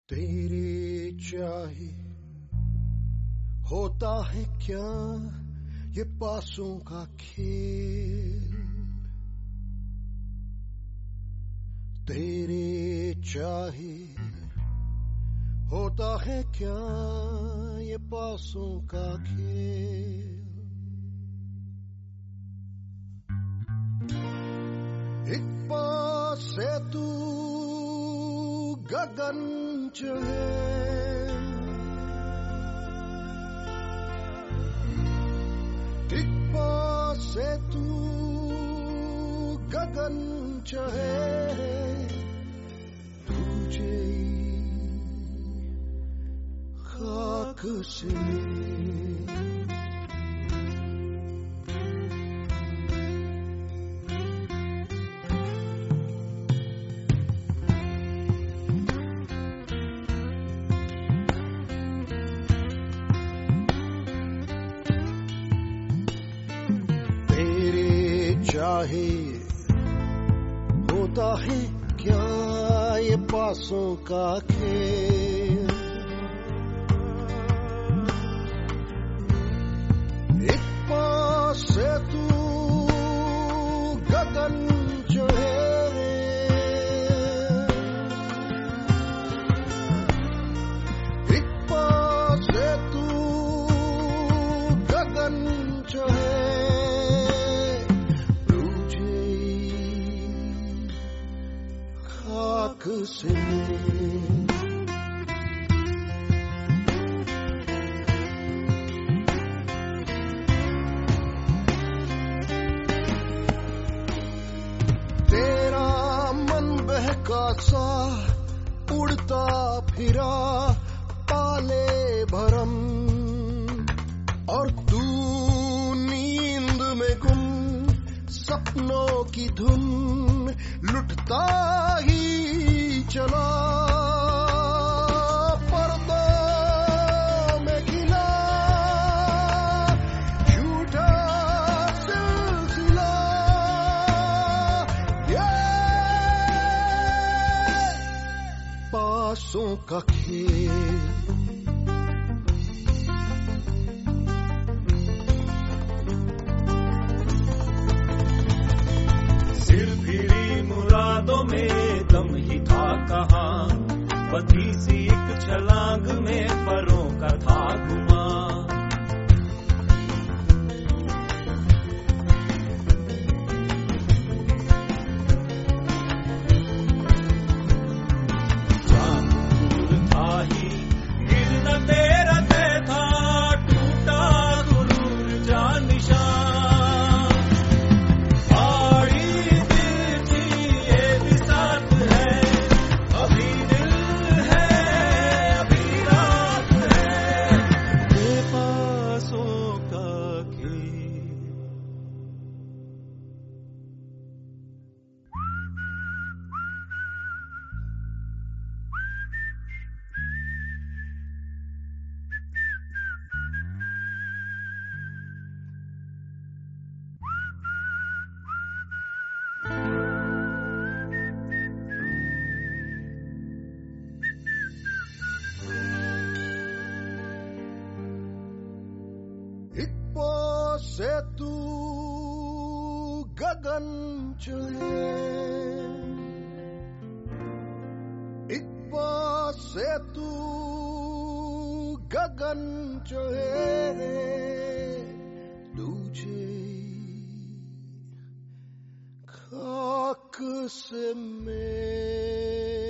तेरे चाहे होता है क्या ये पासों का खेल। तेरे चाहे होता है क्या ये पासों का खेल। एक पास से तू गगन चढ़े, एक पास से तू गगन चढ़े, तुझे खाक से चाहे होता है क्या ये पासों का खेल। एक पास से तू गगन चढ़े, एक पास से तू गगन चढ़े, खाक से तेरा मन बहका सा उड़ता फिरा पाले भरम, और तू नींद में गुम सपनों की धुन लुटता ही चला। पर्दों में गिला झूठा सिलसिला, ये पासों का खेल। मुरादों में दम ही था कहाँ, बधी सी एक छलांग में परों का था घुमा। जान दूर था ही गिरना तेरा तय था, टूटा गुरूर जा निशान। एक पास से तू गगन चढ़े, एक पास से तू गगन चढ़े, तुझे खाक से मैं